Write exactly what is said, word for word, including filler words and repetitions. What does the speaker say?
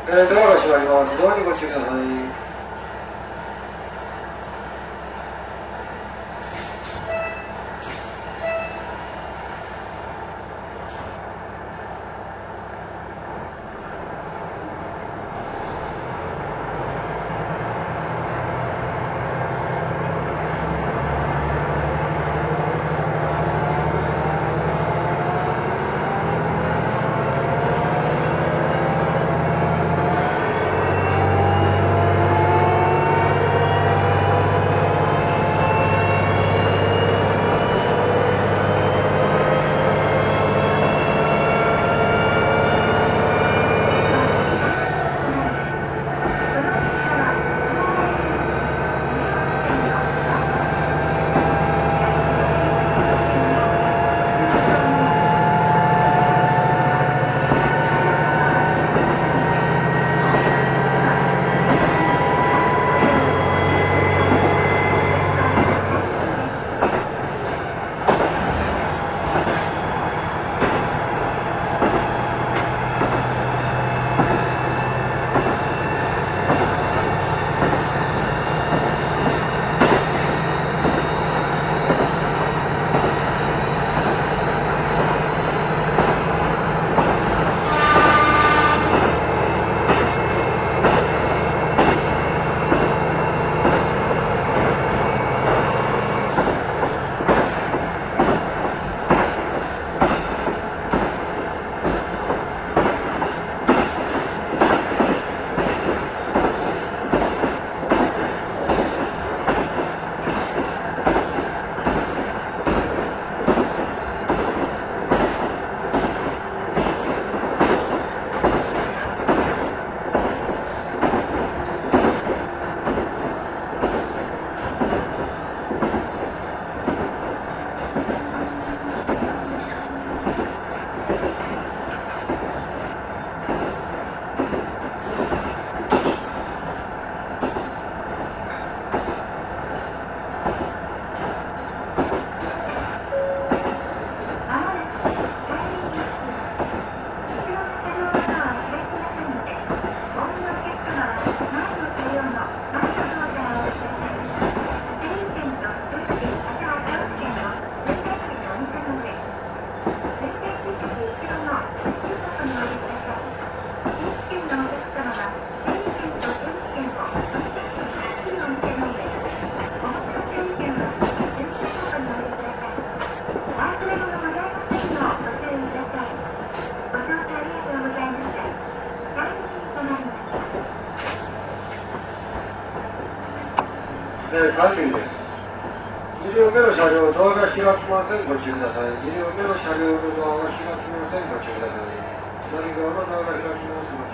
えー、ドアが閉まります。ドアにご注意ください。えー、管理です。に両目の車両、ドアが開きません。ご注意ください。に両目の車両のドアが開きません。ご注意ください。左側のドアが開きます。